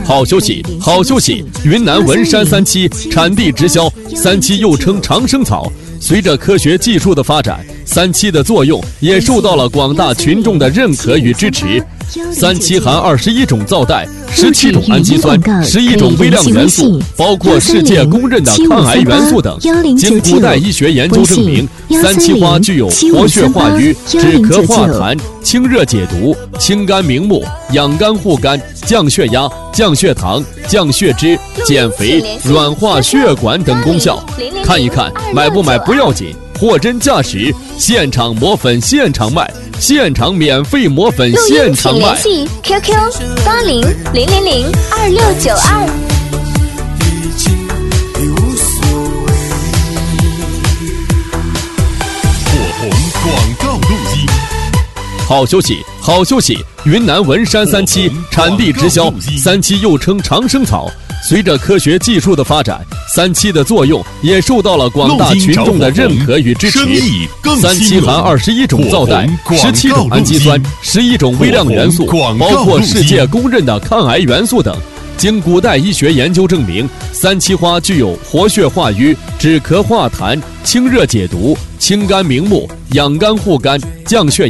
好消息，好消息！云南文山三七产地直销，三七又称长生草。随着科学技术的发展，三七的作用也受到了广大群众的认可与支持。三七含21种皂苷、17种氨基酸、11种微量元素，包括世界公认的抗癌元素等。经古代医学研究证明，三七花具有活血化瘀、止咳化痰、清热解毒、清肝明目、养肝护肝、降血压、降血糖、降血脂、减肥、软化血管等功效。看一看，买不买不要紧，货真价实，现场磨粉现场卖，现场免费磨粉现场卖。 联系 QQ8000002692。 火红广告录音。 好消息，好消息！云南文山三七产地直销，三七又称长生草。随着科学技术的发展，三七的作用也受到了广大群众的认可与支持。三七含21种皂苷、17种氨基酸、11种微量元素，包括世界公认的抗癌元素等。经古代医学研究证明，三七花具有活血化瘀、止咳化痰、清热解毒、清肝明目、养肝护肝、降血压。